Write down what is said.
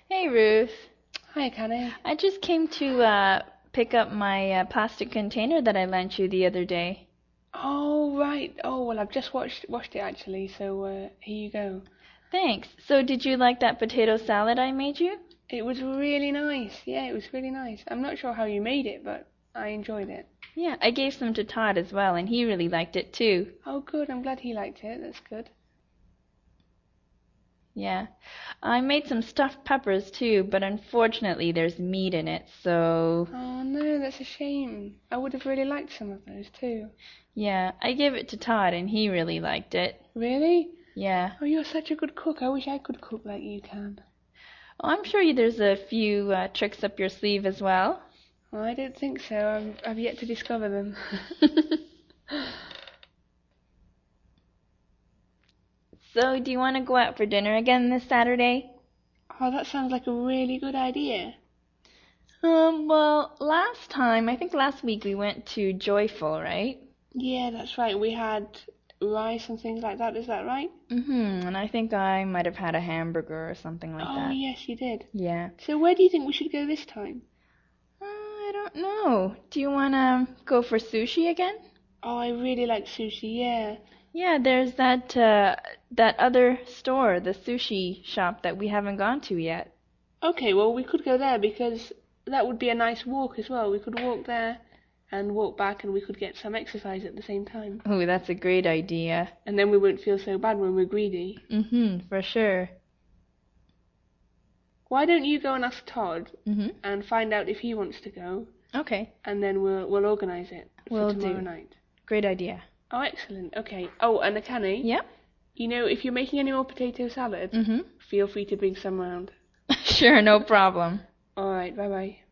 Hey Ruth, Hi, Connie. I just came to pick up my plastic container that I lent you the other day. Oh, right. Oh, well, I've just watched it actually, so here you go. Thanks. So did you like that potato salad I made you? It was really nice. Yeah, it was really nice. I'm not sure how you made it, but I enjoyed it. Yeah, I gave some to Todd as well, and he really liked it too. Oh, good. I'm glad he liked it. That's good. Yeah. I made some stuffed peppers too, but unfortunately there's meat in it, so Oh, no, that's a shame. I would have really liked some of those too. yeah, I gave it to Todd and he really liked it. Really? Yeah. Oh, you're such a good cook. I wish I could cook like you can. Oh, I'm sure there's a few tricks up your sleeve as well. Well, I don't think so. I've yet to discover them. So, do you want to go out for dinner again this Saturday? Oh, that sounds like a really good idea. Well, last time, I think last week we went to Joyful, right? Yeah, that's right. We had rice and things like that. Is that right? And I think I might have had a hamburger or something like Oh, that. yes, you did. Yeah. So where do you think we should go this time? I don't know. Do you want to go for sushi again? Oh, I really like sushi, yeah. Yeah, there's that other store, the sushi shop that we haven't gone to yet. Okay, well, we could go there because that would be a nice walk as well. We could walk there and walk back and we could get some exercise at the same time. Oh, that's a great idea. And then we won't feel so bad when we're greedy. For sure. Why don't you go and ask Todd Mhm. and find out if he wants to go, Okay, and then we'll organise it for will tomorrow do. night. Great idea. Oh, excellent. Okay. Oh, and Akane, Yeah? you know, if you're making any more potato salad, Mhm. feel free to bring some round. Sure, no problem. All right. Bye bye.